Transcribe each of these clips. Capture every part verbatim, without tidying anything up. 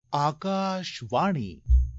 आकाशवाणी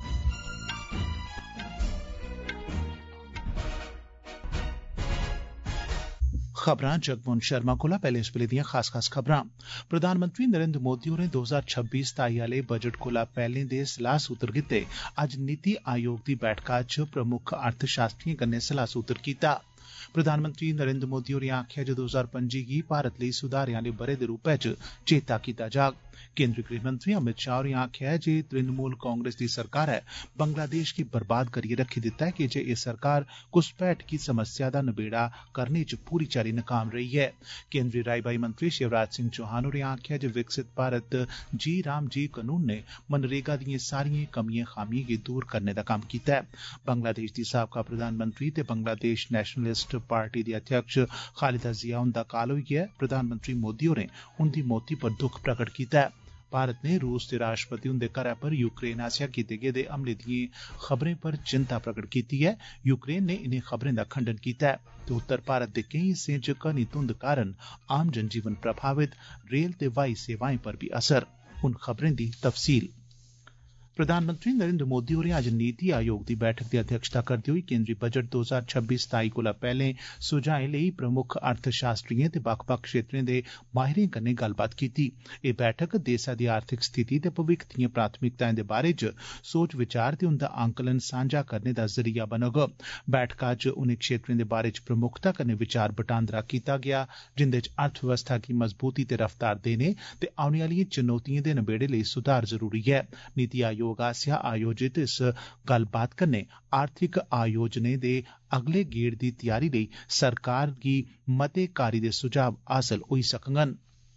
खबरां जगमोहन शर्मा कोला पैहले इस वेले दियां खास खास खबरां। प्रधानमंत्री नरेंद्र मोदी होरें दो ज्हार छब्बी सताई आले बजट कोला पैहले दे सलाह सूत्र गितै अज्ज नीति आयोग दी बैठका च प्रमुक्ख अर्थशास्त्रिएं कन्नै सलाह सूत्र कीता। प्रधानमंत्री नरेंद्र मोदी होरें आखेआ जे दो ज्हार पंजी गी भारत लेई सुधारें आले ब'रे दे रूपै च चेता कीता जाग। केंद्री गृहमंत्री अमित शाह होरें आखेआ जे तृणमूल कांग्रेस दी सरकारै बंगलादेश गी बर्बाद करियै रक्खी दित्ता ऐ कीजे एह् सरकार घुसपैठ गी समस्या दा नबेड़ा करने च पूरी चाल्ली नाकाम रेही ऐ। केंद्री राई बाई मंत्री शिवराज सिंह चौहान होरें आखेआ जे विकसित भारत जी राम जी कनून ने मनरेगा दिएं सारिएं कमिएं खामिएं गी दूर करने दा कम्म कीता ऐ। बंगलादेश दी साबका प्रधानमंत्री ते बंगलादेश नेशनलिस्ट पार्टी दी अध्यक्ष खालिदा जिया हुंदा काल होई गेआ ऐ। प्रधानमंत्री मोदी होरें उंदी मौती पर दुख प्रगट कीता ऐ। भारत ने रूस दे राष्ट्रपति हुंदे घरै पर यूक्रेन आसेआ कीते गेदे हमले दिएं खबरें पर चिंता प्रगट कीती ऐ। यूक्रेन ने इनें खबरें दा खंडन कीता ऐ ते उत्तर भारत दे केईं हिस्सें च घनी धुंध कारण आम जनजीवन प्रभावित, रेल ते ब्हाई सेवाएं पर बी असर। हुन खबरें दी तफसील। प्रधानमंत्री नरेंद्र मोदी होरें अज्ज नीति आयोग दी बैठक दी अध्यक्षता करदे होई केंद्री बजट दो ज्हार छब्बी सताई कोला पैहले सुझाएं लेई प्रमुक्ख अर्थशास्त्रिएं ते बक्ख-बक्ख क्षेत्रें दे माहिरें कन्नै गल्लबात कीती। एह् बैठक देसै दी आर्थिक स्थिति ते भविक्ख दिएं प्राथमिकताएं दे बारे च सोच विचार ते उंदा आंकलन सांझा करने दा जरिया बनोग। बैठका च उनें क्षेत्रें दे बारे च प्रमुखता कन्नै विचार बटांदरा कीता गेआ जिंदे च अर्थव्यवस्था गी मजबूती ते रफ्तार देने ते औने आलिएं चुनौतिएं दे नबेड़े लेई सुधार जरूरी ऐ। नीति आयोग आसेआ आयोजित इस गल्लबात कन्नै आर्थिक आयोजनें दे अगले गेड़ दी तैयारी लेई सरकार गी मते कारी दे सुझाव हासल होई सकङन।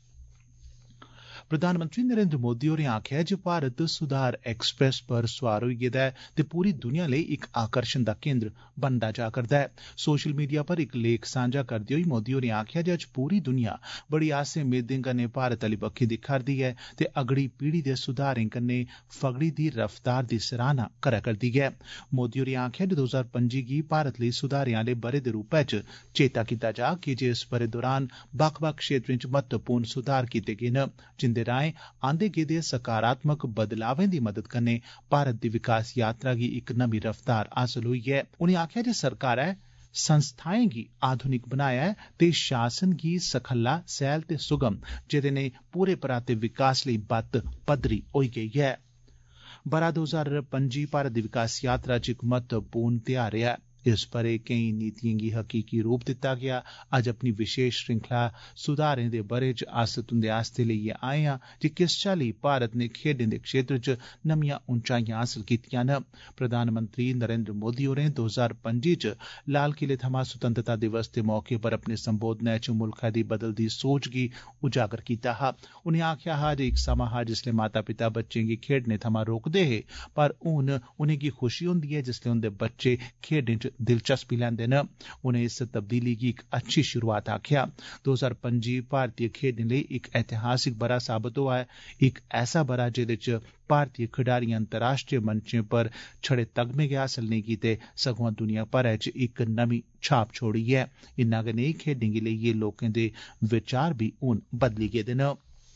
प्रधानमंत्री नरेंद्र मोदी होरें आखेआ जे भारत सुधार एक्सप्रेस पर सोआर होई गेदा ऐ ते पूरी दुनिया लेई इक आकर्षण दा केंद्र बनदा जा करदा ऐ। सोशल मीडिया पर इक लेख सांझा करदे होई मोदी होरें आखेआ जे अज्ज पूरी दुनिया बड़ी आसें मेदें कन्नै भारत आली बक्खी दिक्खा'रदी ऐ ते अगड़ी पीढ़ी दे सुधारें कन्नै फगड़ी दी रफ्तार दी सराहना करै करदी ऐ। मोदी होरें आखेआ जे दो ज्हार पंजी गी भारत लेई सुधारें आले ब'रे दे रूपै च चेता कीता जाग कीजे इस ब'रे दौरान बक्ख-बक्ख क्षेत्रें च महत्वपूर्ण सुधार कीते गे न जिंदे राएं आंदे गेदे सकारात्मक बदलावें दी मदद कन्नै भारत दी विकास यात्रा गी इक नमीं रफ्तार हासल होई ऐ। उनें आखेआ जे सरकारै संस्थाएं गी आधुनिक बनाया ऐ ते शासन गी सखल्ला, सैल ते सुगम जेदे नै पूरे पराते विकास लेई बत्त पदरी होई गेई ऐ। ब'रा दो ज्हार पंजी भारत दी विकास यात्रा च इक महत्वपूर्ण ध्यार रेहा। इस ब'रे केईं नीतिएं गी हकीकी रूप दित्ता गेआ। अज्ज अपनी विशेष श्रृंखला सुधारें दे ब'रे च अस तुंदे आस्ते लेइयै आए आं जे किस चाल्ली भारत ने खेड्डें दे क्षेत्र च नमियां ऊंचाइयां हासल कीतियां न। प्रधानमंत्री नरेंद्र मोदी होरें दो ज्हार पंजी च लाल किले थमां सुतंत्रता दिवस दे मौके पर अपने संबोधनै च मुल्खै दी बदलदी सोच गी उजागर कीता हा। उनें आखेआ हा जे इक समां हा जिसलै माता पिता बच्चें गी खेड्डने थमां रोकदे हे पर हून उनेंगी खुशी हुंदी ऐ जिसलै उंदे बच्चे खेड्डें च दिलचस्पी लैंदे न। उनें इस तब्दीली गी इक अच्छी शुरुआत आखेआ। दो ज्हार पंजी भारतीय खेड्डें लेई इक ऐतिहासिक ब'रा साबत होआ ऐ, इक ऐसा ब'रा जेदे च भारतीय खडारिएं अंतर्राष्ट्रीय मंचें पर छड़े तगमे गै हासल नेईं कीते सगुआं दुनिया भरै च इक नमीं छाप छोड़ी ऐ। इन्ना गै नेईं खेड्डें गी लेइयै लोकें दे विचार बी हून बदली गेदे न।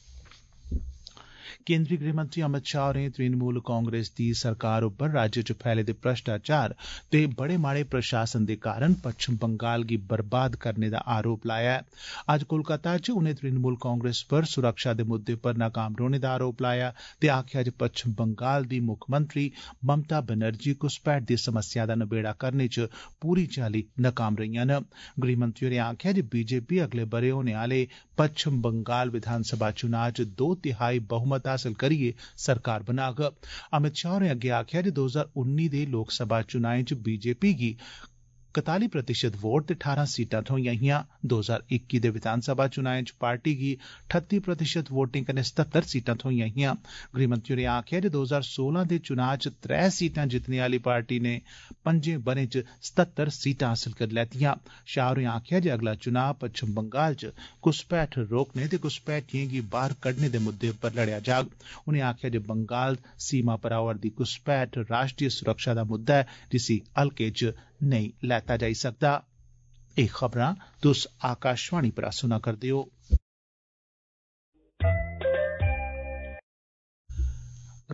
केंद्री गृहमंत्री अमित शाह होरें तृणमूल कांग्रेस दी सरकार उप्पर राज्य च फैले दे भ्रष्टाचार ते बड़े माड़े प्रशासन दे कारण पच्छम बंगाल गी बर्बाद करने दा आरोप लाया ऐ। अज्ज कोलकाता च उनें तृणमूल कांग्रेस पर सुरक्षा दे मुद्दे पर नाकाम रौहने दा आरोप लाया ते आखेआ जे पच्छम बंगाल दी मुक्खमंत्री ममता बनर्जी घुसपैठ दी समस्या दा नबेड़ा करने च पूरी चाल्ली नाकाम रेइयां न। गृहमंत्री होरें आखेआ जे बीजेपी अगले ब'रे होने आले पच्छम बंगाल विधानसभा चुनां च दो तिहाई बहुमत हासल करियै सरकार बनाग। अमित शाह होरें अग्गे आखेआ जे दो ज्हार उन्नी दे लोकसभा चुनाएं च बीजेपी गी कताली प्रतिशत वोट ते ठारां सीटां थ्होईयां हियां। दो ज्हार इक्की दे विधानसभा चुनाएं च पार्टी गी ठत्ती प्रतिशत वोटें कन्नै सतहत्तर सीटां थ्होईयां हियां। गृहमंत्री होरें आखेआ जे दो ज्हार सोलां दे चुनां च त्रै सीटां जितने आली पार्टी ने पंजें ब'रें च सतहत्तर सीटां हासल करी लैतियां। शाह होरें आखेआ जे अगला चुनां पच्छम बंगाल च घुसपैठ रोकने ते घुसपैठिएं गी बाहर कड्डने दे मुद्दे पर लड़ेआ जाग। उनें आखेआ जे बंगाल सीमा पर आवा'रदी घुसपैठ राष्ट्रीय सुरक्षा दा मुद्दा ऐ जिसी हल्के च नेईं लैता जाई सकदा। एह् खबरां तुस आकाशवाणी परा सुना करदे ओ।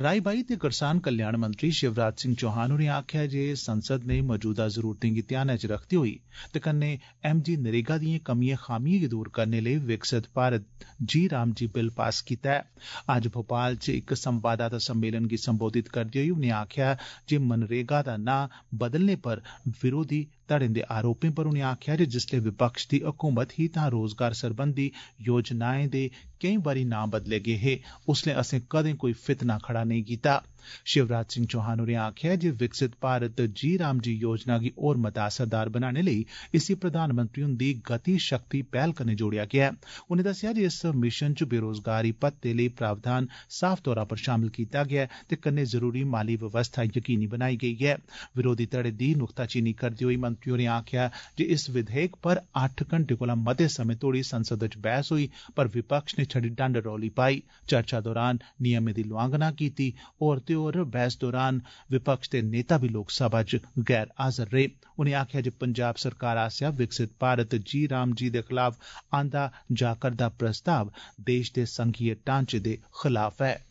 राई बाई ते करसान कल्याण मंत्री शिवराज सिंह चौहान होरें आखेआ जे संसद ने मौजूदा जरूरतें गी ध्यानै च रखदे होई ते कन्नै एम जी नरेगा दिएं कमिएं खामिएं गी दूर करने लेई विकसित Bharat G RAM G bill pass कीता ऐ। अज्ज भोपाल च इक संवाददाता सम्मेलन गी संबोधित करदे होई उनें आखेआ जे मनरेगा दा नां बदलने पर विरोधी धड़ें दे आरोपें पर उनें आखेआ जे जिसलै विपक्ष दी हुकूमत ही तां रोजगार सरबंधी योजनाएं दे केईं बारी नां बदले गे हे, उसलै असें कदें कोई फितना खड़ा नेईं कीता। शिवराज सिंह चौहान होरें आखेआ जे विकसित भारत जी राम जी योजना गी होर मता असरदार बनाने लेई इसी प्रधानमंत्री हुंदी गति शक्ति पैह्ल कन्नै जोड़ेआ गेआ ऐ। उनें दस्सेआ जे इस मिशन च बेरोजगारी भत्ते लेई प्रावधान साफ तौरा पर शामल कीता गेआ ऐ ते कन्नै जरूरी माली व्यवस्था यकीनी बनाई गेई ऐ। विरोधी धड़े दी नुक्ताचीनी करदे होई मंत्री होरें आखेआ जे इस विधेयक पर अट्ठ घंटे कोला मते समें तोड़ी संसद च बैह्स होई पर विपक्ष ने छड़ी डंड रौली पाई। चर्चा दौरान नियमें दी लुआंघना कीती। होर ते होर बैह्स दौरान विपक्ष दे नेता बी लोकसभा च गैर हाजर रेह्। उनें आखेआ जे पंजाब सरकार आसेआ विकसित भारत जी राम जी दे खलाफ आंदा जा करदा प्रस्ताव देश दे संघीय ढांचे दे खलाफ ऐ।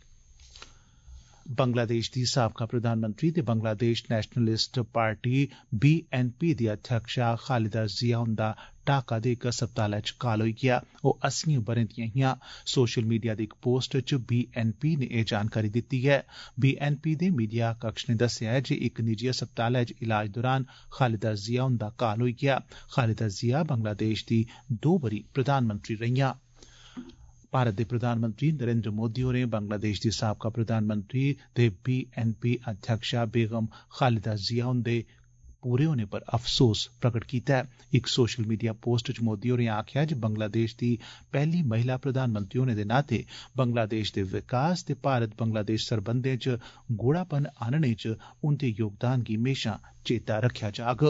बंगलादेश दी साबका प्रधानमंत्री ते Bangladesh Nationalist Party B N P दी अध्यक्षा खालिदा जिया हुंदा ढाका दे इक अस्पतालै च काल होई गेआ। ओह् अस्सियें ब'रें दियां हियां। सोशल मीडिया दी इक पोस्ट च बी एन पी ने एह् जानकारी दित्ती ऐ। बी एन पी दे मीडिया कक्ष ने दस्सेआ ऐ जे इक निजी अस्पतालै च इलाज दौरान खालिदा जिया हुंदा काल होई गेआ। खालिदा जिया बंगलादेश दी दो बारी प्रधानमंत्री रेहियां। भारत दे प्रधानमंत्री नरेंद्र मोदी होरें बंगलादेश दी साबका प्रधानमंत्री ते बी एन पी अध्यक्षा बेगम खालिदा जिया हुंदे पूरे होने पर अफसोस प्रगट कीता ऐ। इक सोशल मीडिया पोस्ट च मोदी होरें आखेआ जे बंगलादेश दी पैह्ली महिला प्रधानमंत्री होने दे नाते बंगलादेश दे विकास ते भारत बंगलादेश सरबंधें च गूढ़ापन आनने च उंदे योगदान गी म्हेशां चेता रक्खेआ जाग।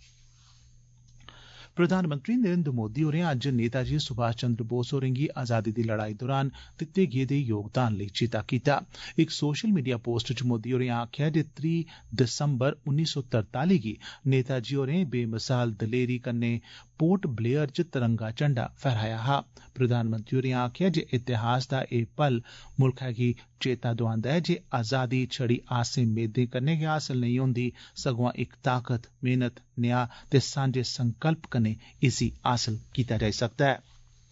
प्रधानमंत्री नरेंद्र मोदी होरें अज्ज नेताजी सुभाष चंद्र बोस होरें गी आजादी दी लड़ाई दौरान दित्ते गेदे योगदान लेई चेता कीता। इक सोशल मीडिया पोस्ट च मोदी होरें आखेआ जे त्रीह् दिसंबर उन्नी सौ तरताली गी नेताजी होरें बेमिसाल दलेरी कन्नै पोर्ट ब्लेयर च तिरंगा झंडा फहराया हा। प्रधानमंत्री होरें आखेआ जे इतिहास दा एह् पल मुल्खै गी चेता दोआंदा ऐ जे आजादी छड़ी आसें मेदें कन्नै गै हासल नेईं होंदी, सगुआं इक ताकत, मेहनत, न्याय ते सांझे संकल्प कन्नै इसी हासल कीता जाई सकदा ऐ।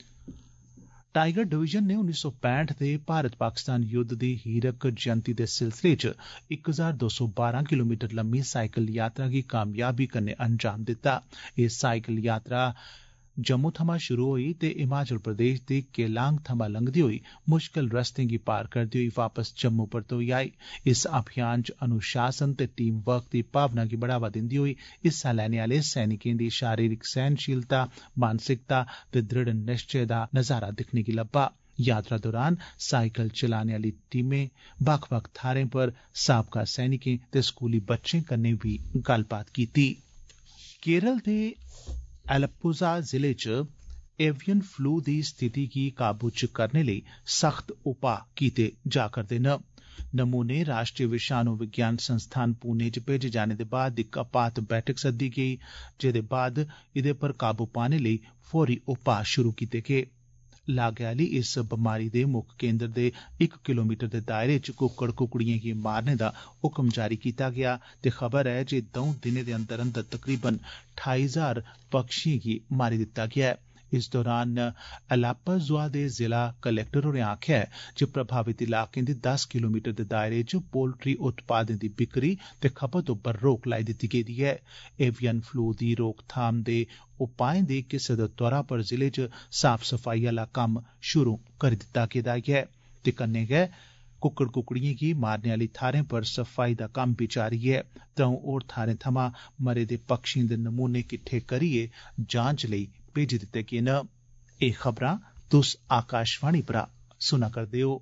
टाइगर डिवीजन ने उन्नी सौ पैंठ दे भारत पाकिस्तान युद्ध दी हीरक जयंती दे सिलसिले च इक हजार दो सौ बारां किलोमीटर लम्मी साइकिल यात्रा गी कामयाबी कन्नै अंजाम दित्ता। एह् साइकिल यात्रा जम्मू थमां शुरू होई ते हिमाचल प्रदेश दे केलांग थमां लंघदे होई मुश्कल रस्तें गी पार करदे होई वापस जम्मू परतोई आई। इस अभियान च अनुशासन ते टीम वर्क दी भावना गी बढ़ावा दिंदे होई हिस्सा लैने आले सैनिकें दी शारीरिक सहनशीलता, मानसिकता ते दृढ़ निश्चय दा नजारा दिक्खने गी लब्भा। यात्रा दौरान साइकिल चलाने आली टीमें बक्ख बक्ख थाह्रें पर साबका सैनिकें ते स्कूली बच्चें कन्नै बी गल्लबात कीती। केरल दे एलप्पुजा जिले च एवियन फ्लू दी स्थिति गी काबू च करने लेई सख्त उपाऽ कीते जा करदे न। नमूने राष्ट्रीय विषाणु विज्ञान संस्थान पुणे च भेजे जाने दे बाद इक आपात बैठक सद्दी गेई, जेदे बाद इदे पर काबू पाने लेई फौरी उपाऽ शुरू कीते गे। लागै आली इस बमारी दे मुक्ख केंद्र दे इक किलोमीटर दे दायरे च कुक्कड़ कुकड़ियें गी मारने दा हुक्म जारी कीता गेआ ते खबर ऐ जे द'ऊं दिनें दे अंदर अंदर तकरीबन ठाई हजार पक्षियें गी मारी दित्ता गेआ ऐ। इस दौरान एलाप्पाजुआ दे जिला कलेक्टर होरें आखेआ जे प्रभावित इलाकें दे दस किलोमीटर दे दायरे च पोल्ट्री उत्पादें दी बिक्री ते खपत उप्पर रोक लाई दित्ती गेदी ऐ। एवियन फ्लू दी रोकथाम दे उपाएं दे इक हिस्से दे तौरा पर जिले च साफ सफाई आला कम्म शुरू करी दित्ता गेदा ऐ ते कन्नै गै कुक्कड़ कुकड़ियें गी मारने आली थाह्रें पर सफाई दा कम्म बी जारी ऐ। त्र'ऊं होर थाह्रें थमां मरे दे पक्षियें दे नमूने किट्ठे करियै जांच लेई भेजी दित्ते गे न। एह् खबरां तुस आकाशवाणी परा सुना करदे ओ।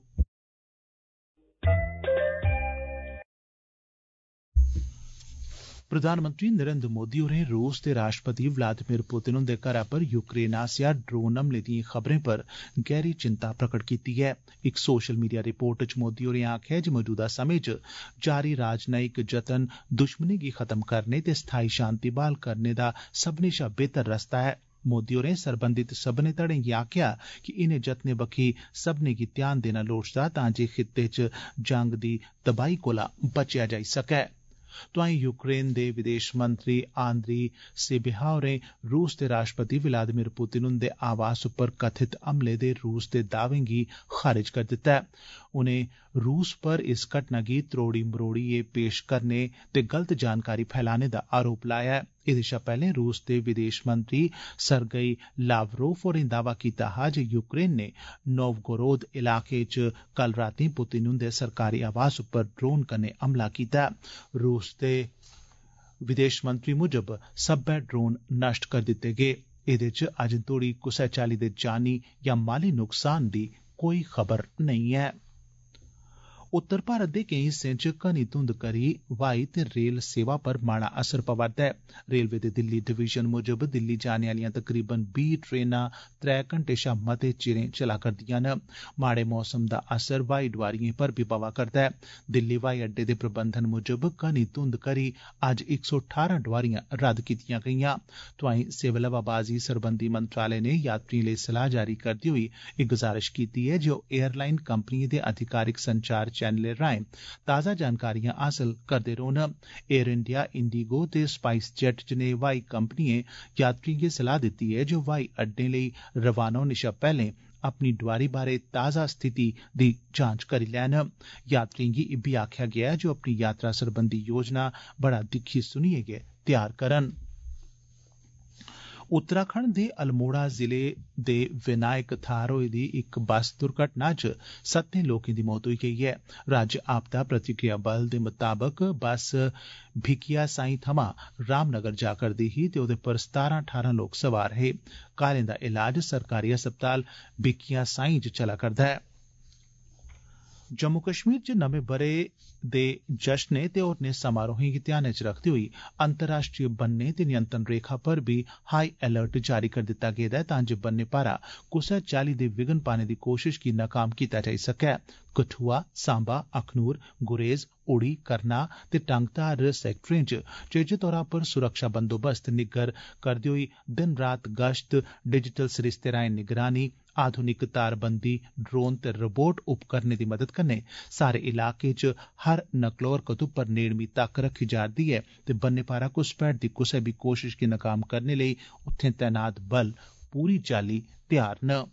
प्रधानमंत्री नरेंद्र मोदी होरें रूस दे राष्ट्रपति व्लादिमीर पुतिन हुंदे घरै पर यूक्रेन आसेआ ड्रोन हमले दिएं खबरें पर गैहरी चिंता प्रकट कीती ऐ। इक सोशल मीडिया रिपोर्ट च मोदी होरें आखेआ जे मौजूदा समें च जारी राजनयिक जतन दुश्मनी गी खत्म करने ते स्थाई शांति बहाल करने दा सब्भनें शा बेहतर रस्ता ऐ। मोदी होरें सरबंधित सब्भनें धड़ें गी आखेआ कि इनें जतनें बक्खी सब्भनें गी ध्यान देना लोड़चदा तां जे खित्ते च जंग दी तबाही कोला बचेआ जाई सकै। तोआईं यूक्रेन दे विदेश मंत्री आंद्री सिबिहा होरें रूस दे राष्ट्रपति व्लादिमीर पुतिन हुंदे आवास उप्पर कथित हमले दे रूस दे दावें गी खारिज करी दित्ता ऐ। उनें रूस पर इस घटना गी त्रोड़ी मरोड़ियै पेश करने ते गलत जानकारी फैलाने दा आरोप लाया ऐ। एह्दे शा पैह्ले रूस दे विदेश मंत्री सरगेई लावरोव होरें दावा कीता हा जे यूक्रेन ने नोवगोरोद इलाके च कल रातीं पुतिन हुंदे सरकारी आवास उप्पर ड्रोन कन्नै हमला कीता। रूस दे विदेश मंत्री मुजब सब्बै ड्रोन नष्ट करी दित्ते गे। एह्दे च अजें तोड़ी कुसै चाल्ली दे जानी या माली नुकसान दी कोई खबर नेईं ऐ। उत्तर भारत दे केईं हिस्सें च घनी धुंध करी हवाई ते रेल सेवा पर माड़ा असर पवा'रदा ऐ। रेलवे दे दिल्ली डिवीजन मुजब दिल्ली जाने आलियां तकरीबन बीह् ट्रेनां त्रै घंटे शा मते चिरें चला करदियां न। माड़े मौसम दा असर हवाई डोआरिएं पर बी पवा करदा ऐ। दिल्ली हवाई अड्डे दे प्रबंधन मुजब घनी धुंध करी अज्ज इक सौ ठारां डोआरियां रद्द कीतियां गेईयां। तोआईं सिविल हवाबाजी सरबंधी मंत्रालय ने यात्रिएं लेई सलाह जारी करदे होई एह् गुजारिश कीती ऐ जे ओह् एयरलाइन कंपनिएं दे अधिकारिक संचार चैनलें राएं ताज़ा जानकारियां हासल करदे रौह्न। एयर इंडिया, इंडिगो ते स्पाइस जेट जनेह् हवाई कंपनिएं यात्रिएं गी सलाह दित्ती ऐ जे ओह् हवाई अड्डें लेई रवाना होने शा पैह्ले अपनी डोआरी बारै ताज़ा स्थिति दी जांच करी लैन। यात्रिएं गी इब्बी आखेआ गेआ ऐ जे ओह् अपनी यात्रा सरबंधी योजना बड़ा दिक्खी सुनियै गै तैयार करन। उत्तराखंड दे अल्मोड़ा जिले दे विनायक थाह्र होई दी इक बस दुर्घटना च सत्तें लोकें दी मौत होई गेई ऐ। राज्य आपदा प्रतिक्रिया बल दे मताबक बस भिकिया साईं थमां रामनगर जा करदी ही ते ओह्दे पर सतारां ठारां लोक सवार हे। घायलें दा इलाज सरकारी अस्पताल भिकिया साईं च चला करदा ऐ। जम्मू कश्मीर च नमें ब'रे दे जश्नें ते होरनें समारोहें गी ध्यानै च रखदे होई अंतर्राष्ट्रीय बन्ने ते नियंत्रण रेखा पर बी हाई अलर्ट जारी करी दित्ता गेदा ऐ तां जे बन्ने पारा कुसै चाल्ली दे विघ्न पाने दी कोशश गी नाकाम कीता जाई सकै। कठुआ, सांबा, अखनूर, गुरेज, उड़ी, करना ते टंगधार सैक्टरें च चेचे तौरा पर सुरक्षा बंदोबस्त निग्गर करदे होई दिन रात गश्त, डिजिटल सरिस्ते राएं निगरानी, आधुनिक तारबंदी, ड्रोन ते रोबोट उपकरणें दी मदद कन्नै सारे इलाके च हर नकलो हरकत उप्पर नेड़मी तक्क रखी जा'रदी ऐ ते बन्ने पारा घुसपैठ दी कुसै बी कोशश गी नाकाम करने लेई उत्थें तैनात बल पूरी चाल्ली तैयार न।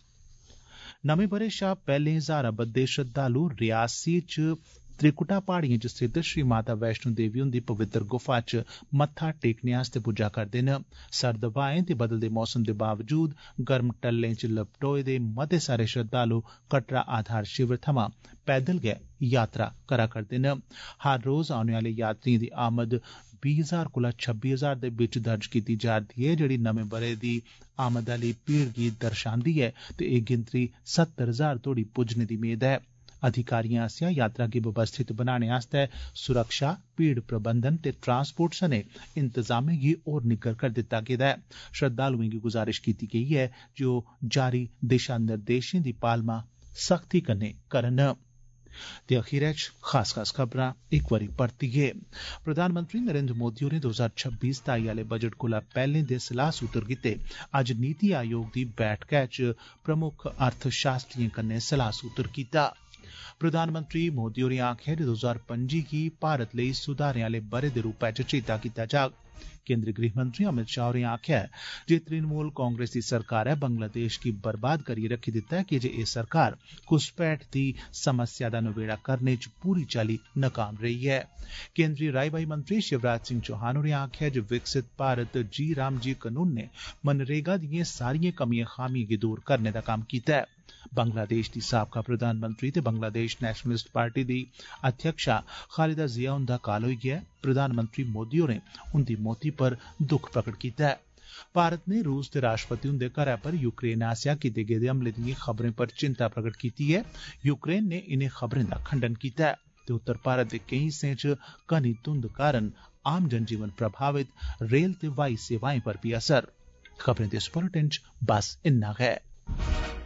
नमें ब'रे शा पैह्ले ज्हारां बद्दे श्रद्धालु रियासी च त्रिकुटा पहाड़िएं च स्थित श्री माता वैष्णो देवी हुंदी पवित्र गुफा च मत्था टेकने आस्तै पुज्जा करदे न। सर्द हवाएं ते बदलदे मौसम दे बावजूद गर्म टल्लें च लपटोए दे मते सारे श्रद्धालु कटरा आधार शिविर थमां पैदल गै यात्रा करा करदे न। हर रोज औने आले यात्रिएं दी आमद बीह् हजार कोला छब्बी हजार दे बिच दर्ज कीती जा'रदी ऐ, जेह्ड़ी नमें ब'रे दी आमद आली भीड़ गी दर्शांदी ऐ ते एह् गिनतरी सत्तर हजार तोड़ी पुज्जने दी मेद ऐ। अधिकारिएं आसेआ यात्रा गी व्यवस्थित बनाने आस्तै सुरक्षा, भीड़ प्रबंधन ते ट्रांसपोर्ट सने इंतजामें गी होर निग्गर करी दित्ता गेदा ऐ। श्रद्धालुएं गी गुजारिश कीती गेई ऐ जे ओह् जारी दिशा निर्देशें दी पालमा सख्ती कन्नै करन। ते अखीरै च खास खास खबरां इक बारी परतियै। प्रधानमंत्री नरेंद्र मोदी होरें दो ज्हार छब्बी सताई आले बजट कोला पैह्ले दे सलाह सूत्र गित्ते अज्ज नीति आयोग दी बैठकै च प्रमुख अर्थशास्त्रिएं कन्नै सलाह सूत्र कीता। प्रधानमंत्री मोदी होरें आखेआ जे दो ज्हार पंजी गी भारत लेई सुधारें आले ब'रे दे रूपै च चेता कीता जाग। केंद्री गृहमंत्री अमित शाह होरें आखेआ जे तृणमूल कांग्रेस दी सरकारै बंगलादेश गी बर्बाद करियै रक्खी दित्ता ऐ कीजे एह् सरकार घुसपैठ दी समस्या दा नबेड़ा करने च पूरी चाल्ली नाकाम रेही ऐ। केंद्री राई बाई मंत्री शिवराज सिंह चौहान होरें आखेआ जे विकसित भारत जी राम जी कनून ने मनरेगा दिएं सारिएं कमिएं खामिएं गी दूर करने दा कम्म कीता ऐ। बंगलादेश दी साबका प्रधानमंत्री ते बंगलादेश नेशनलिस्ट पार्टी दी अध्यक्षा खालिदा जिया हुंदा काल होई गेआ। प्रधानमंत्री मोदी होरें उंदी मौती पर दुख प्रगट कीता ऐ। भारत ने रूस दे राष्ट्रपति हुंदे घरै पर यूक्रेन आसेआ कीते गेदे हमले दिएं खबरें पर चिंता प्रगट कीती ऐ। यूक्रेन ने इनें खबरें दा खंडन कीता ऐ ते उत्तर भारत दे केईं हिस्सें च घनी धुंध कारण आम जनजीवन प्रभावित, रेल ते हवाई सेवाएं पर बी असर। खबरें दे इस बुलेटिन च बस इन्ना गै।